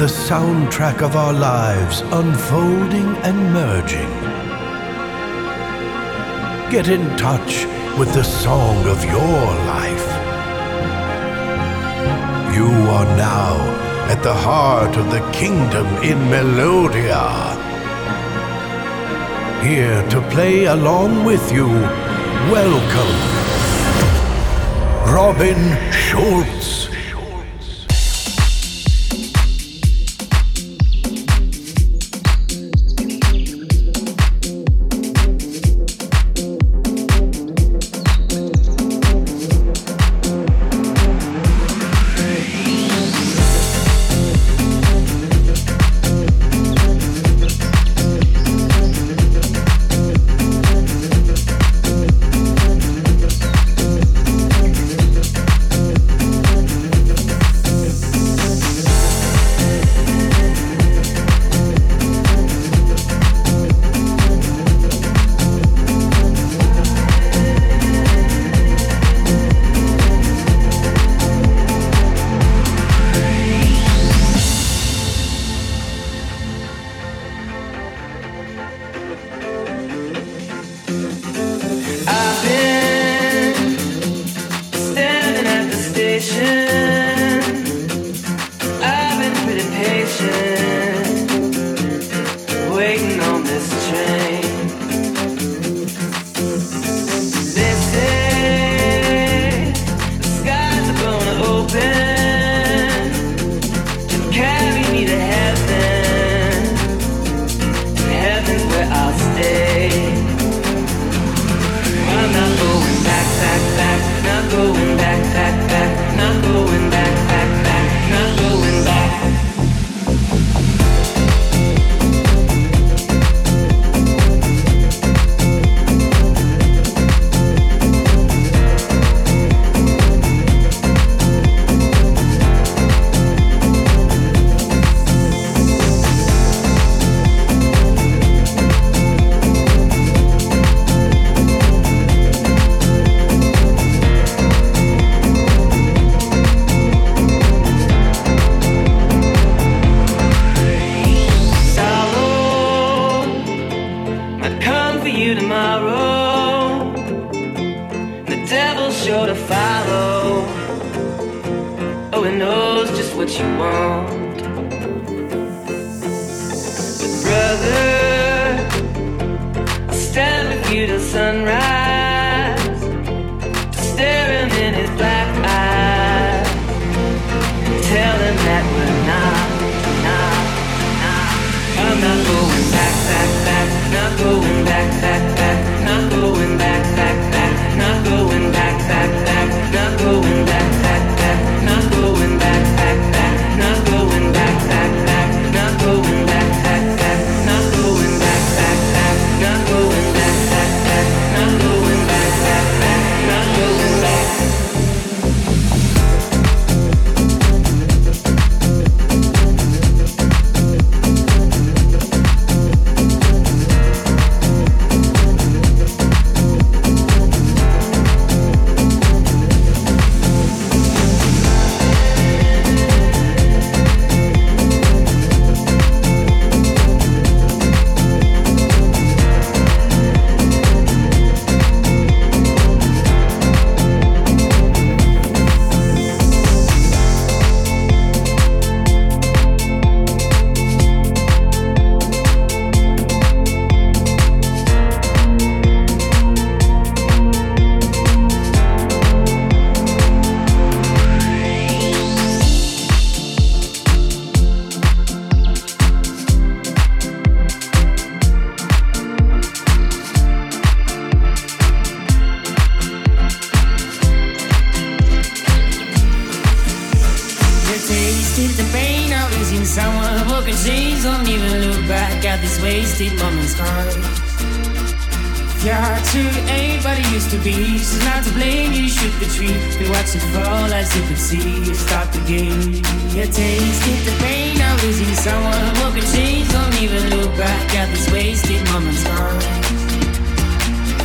the soundtrack of our lives unfolding and merging. Get in touch with the song of your life. You are now at the heart of the kingdom in Melodia. Here to play along with you, welcome, Robin Schulz.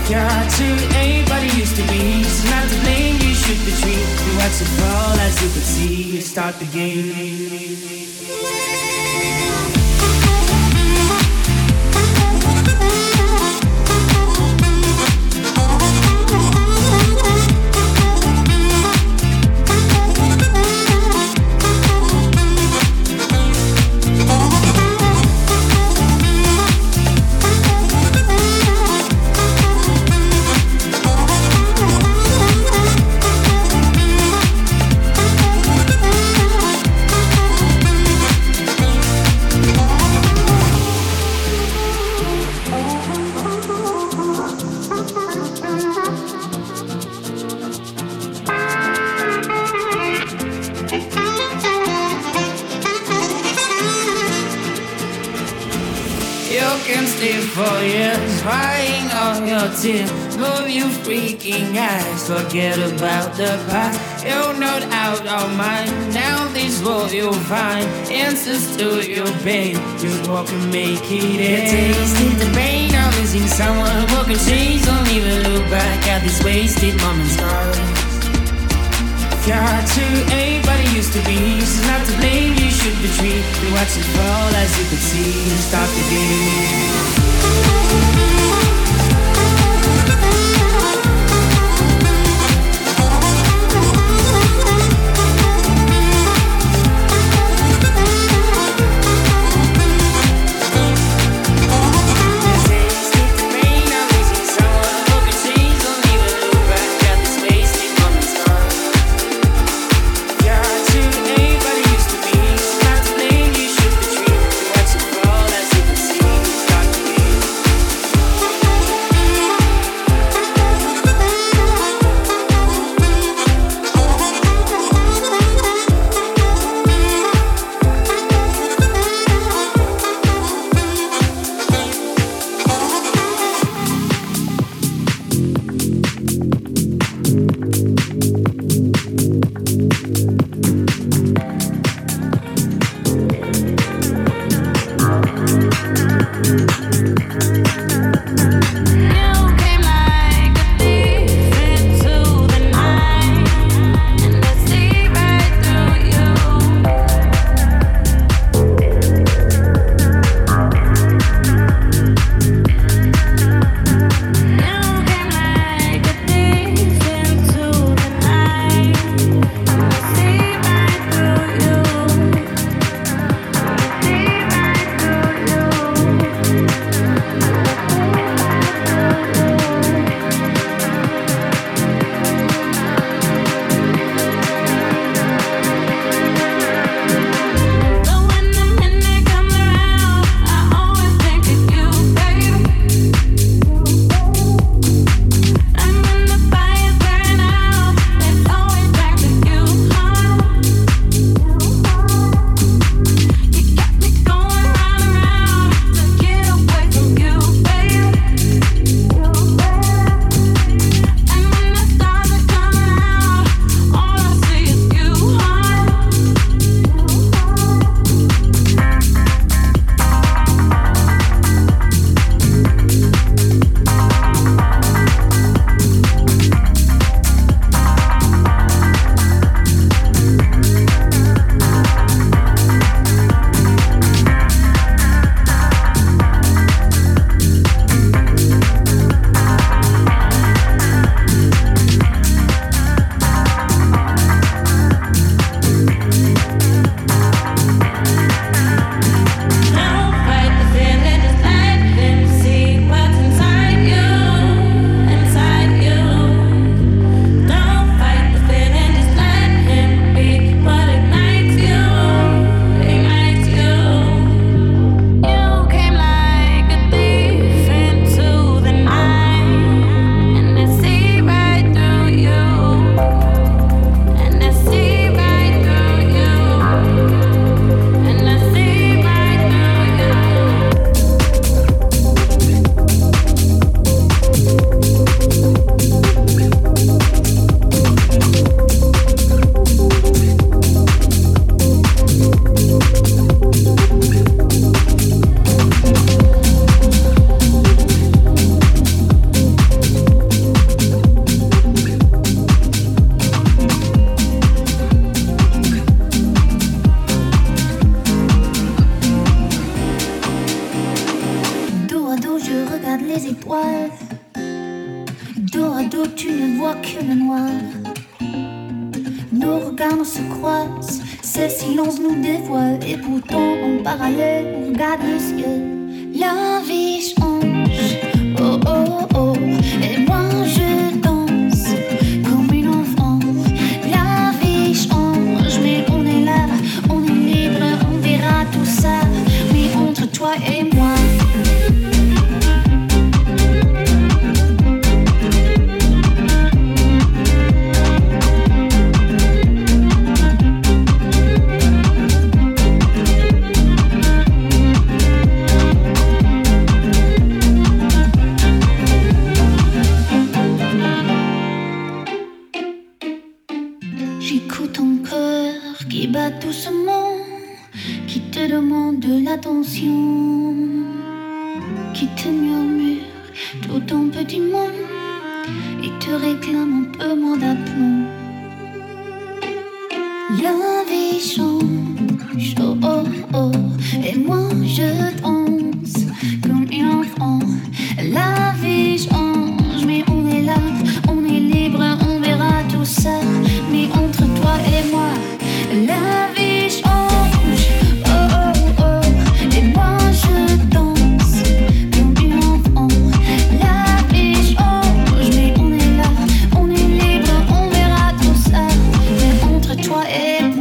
You're hard to anybody used to be. So not to blame, you shoot the tree. You watch it fall as you could see. You start the game. For years, crying all your tears, move you freaking eyes, forget about the past. You're not out of mind. Down this road you'll find answers to your pain. Just walk and make it end. Tasted the pain of losing someone who can change. Don't even look back at these wasted moments. You're hard to anybody used to be. So not to blame, you should retreat. You watch it fall as you could see. Stop the game. se croisent, ce silence nous dévoile. Et pourtant en parallèle on regarde le ciel. La vie change, oh oh oh. Et moi je danse comme une enfant. La vie change, mais on est là, on est libre, on verra tout ça. Mais entre toi et moi, doucement, qui te demande de l'attention, qui te murmure tout ton petit monde et te réclame un peu moins d'aplomb. La vie change, oh oh oh, et moi je danse comme un enfant. La vie change, mais on est là, on est libre, on verra tout ça. Mais entre toi et moi, la vie change, oh oh oh, et moi je danse comme une enfant. La vie change, mais on est là, on est libre, on verra tout ça. Mais entre toi et moi,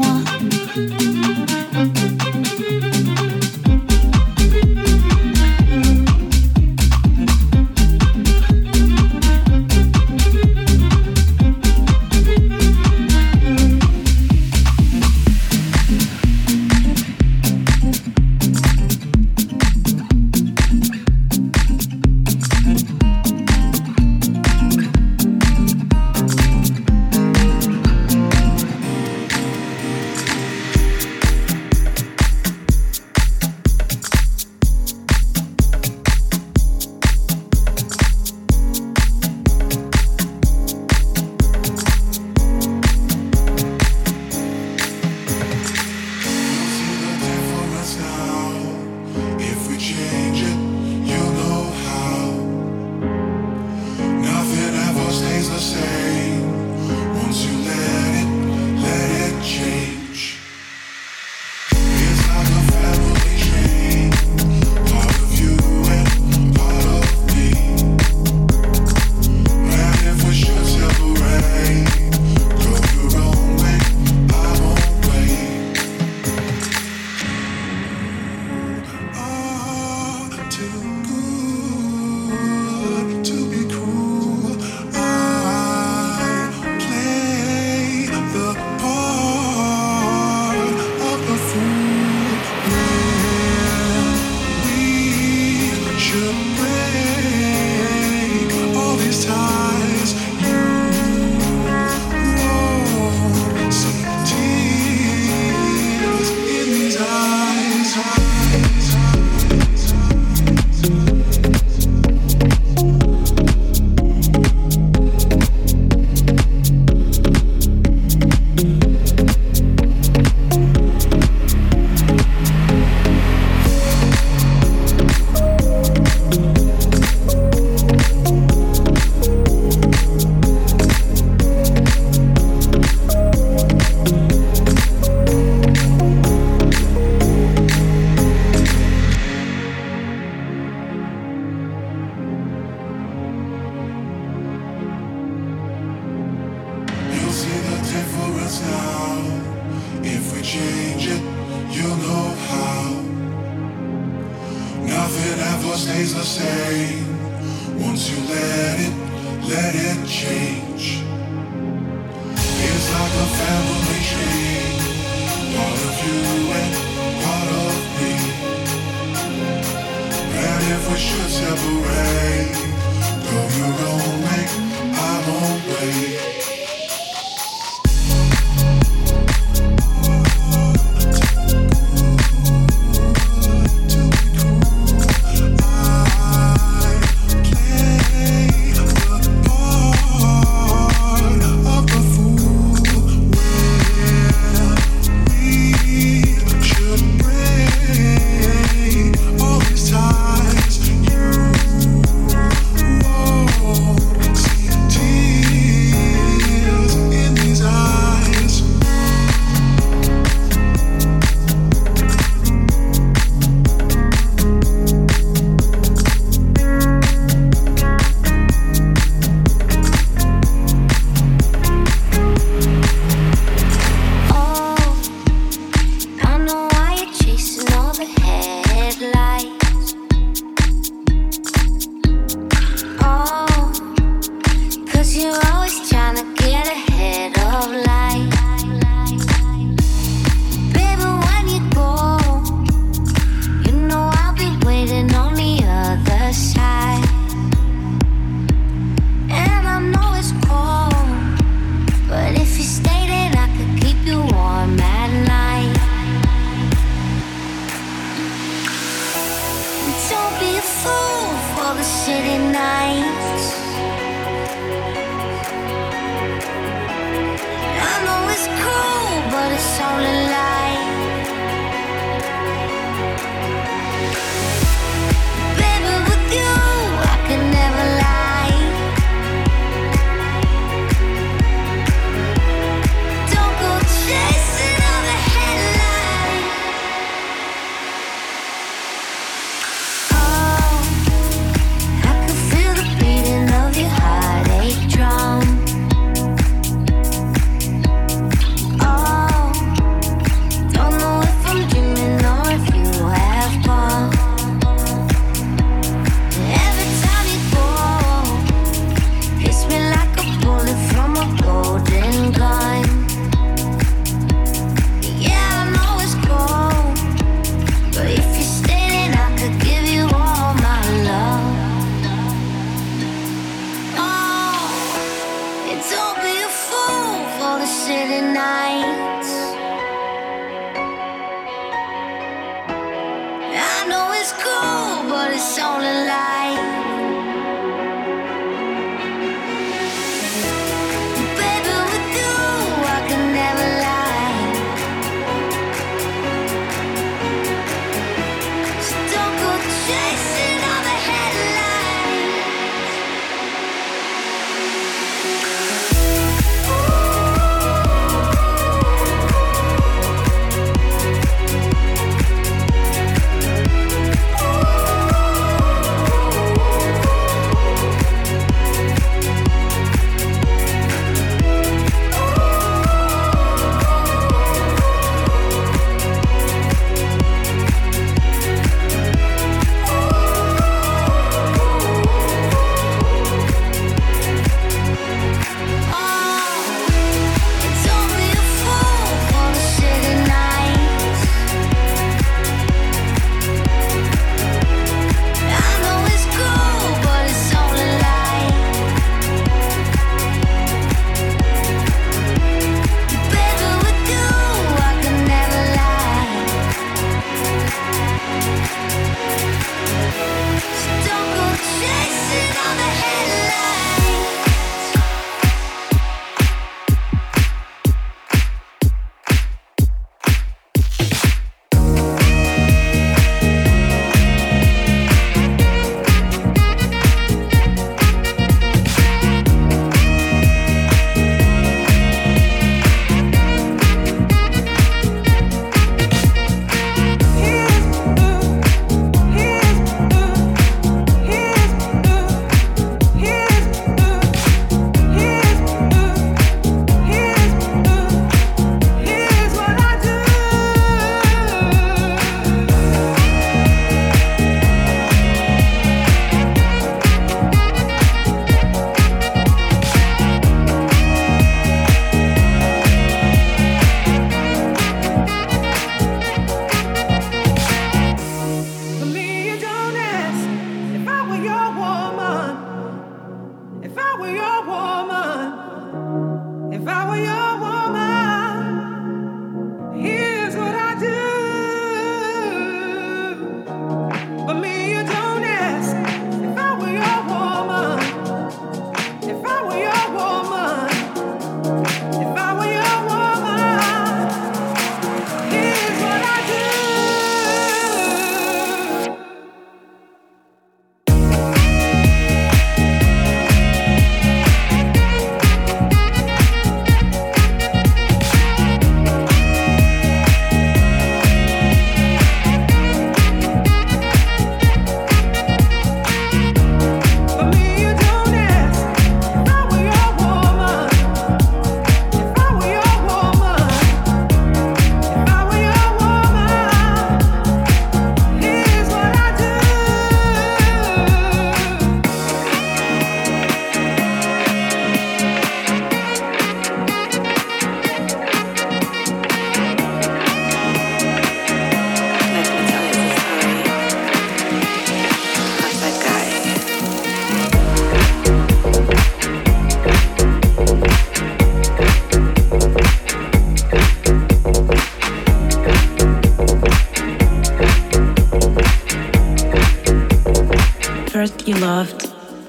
you loved,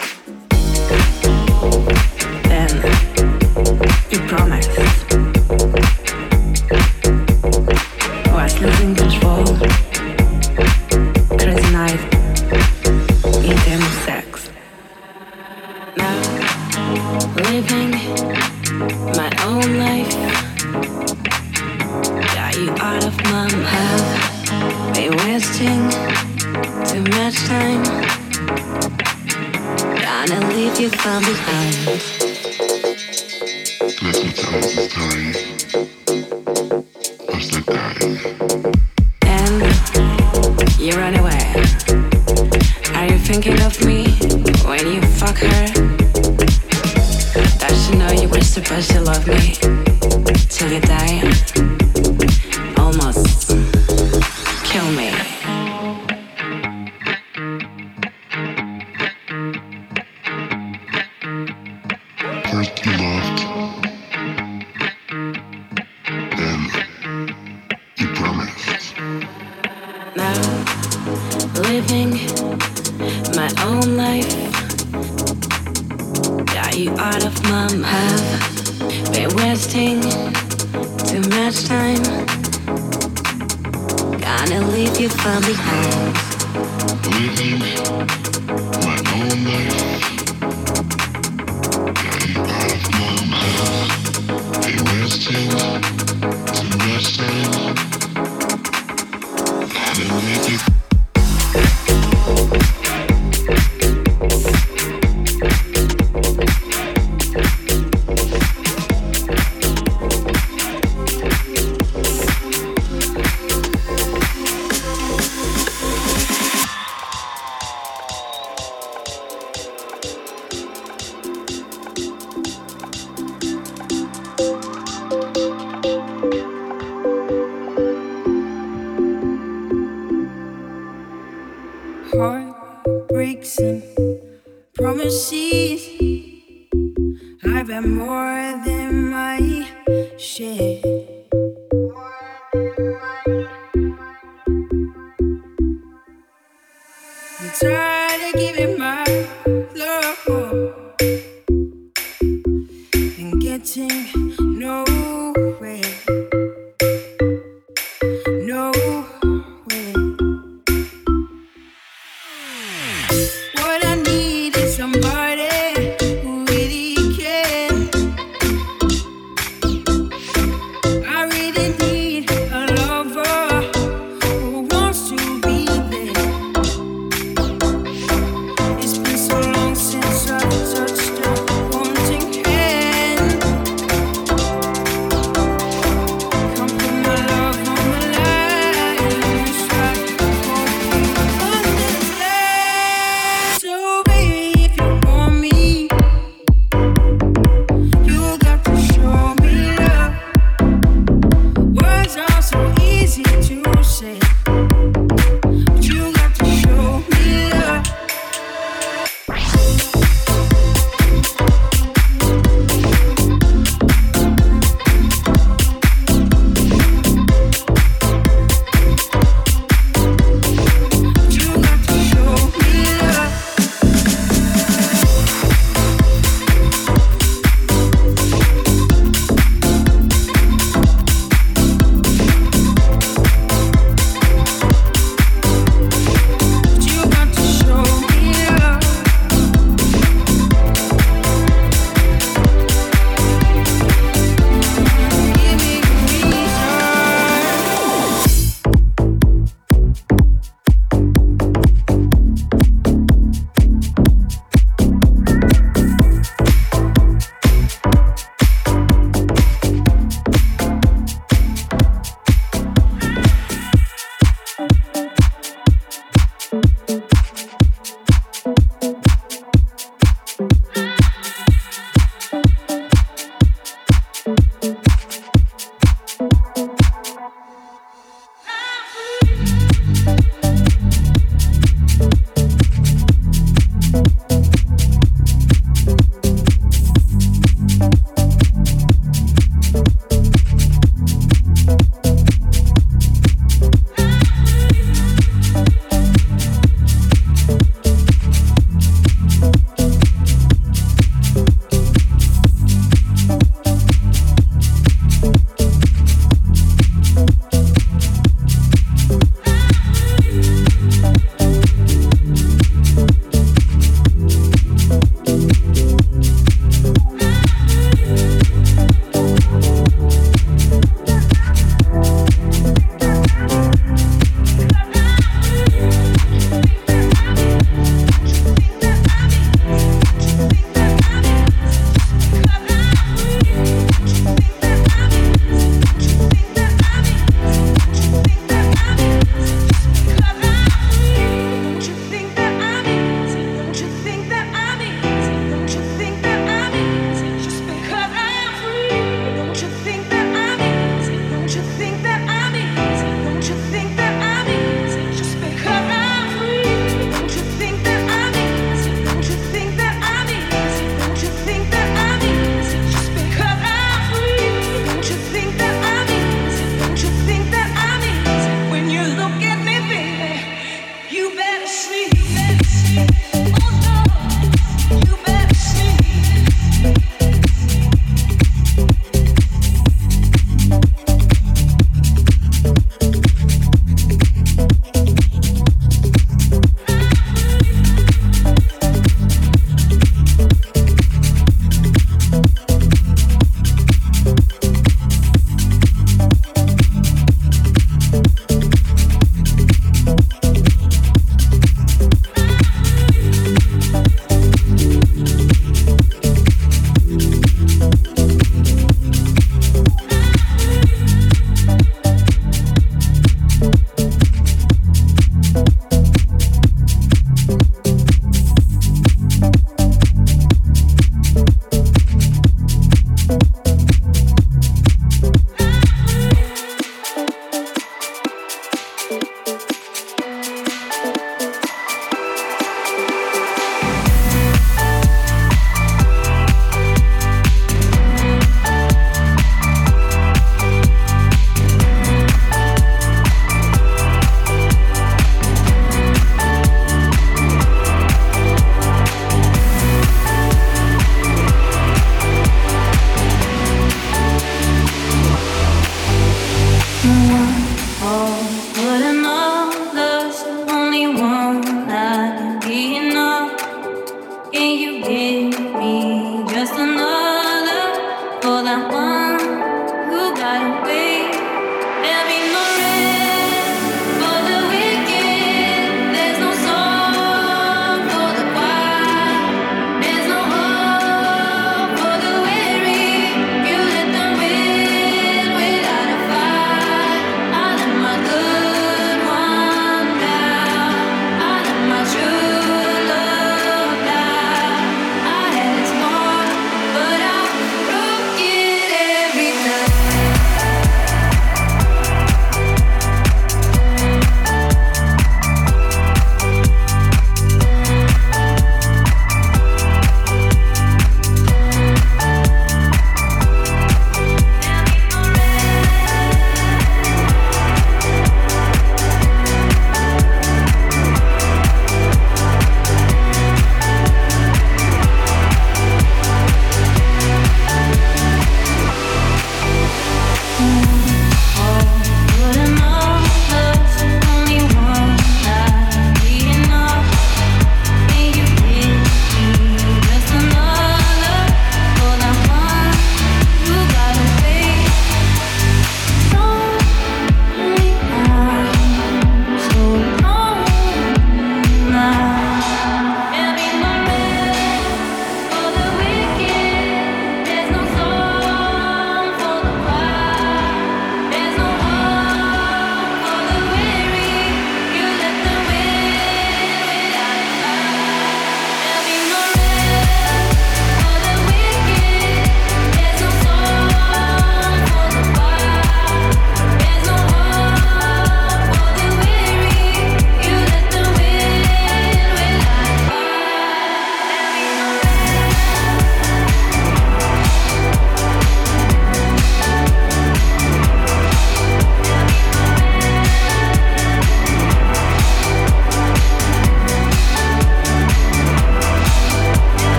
then you promised. Was losing control, crazy night, intense sex. Now, living my own life, got you out of my head, been wasting too much time, gonna leave you far behind. Listen to the story of the dying. And you run away. Are you thinking of me when you fuck her? Does she know you were supposed to love me till you die? Almost kill me. First you loved, then you promised. Now, living my own life, got you out of my head, been wasting too much time, gonna leave you far behind. Living my own life, got you out of my head, been wasting too much time, gonna leave you. Heartbreaks and promises, I've had more than my share. I'm tired of giving my love and getting nowhere. What I need is somebody who really cares. I really need a lover who wants to be there. It's been so long since I touched a haunting hand. Come put my love on the line and strike for me. Understand? So baby, if you want me, you got to show me love. Words are so easy to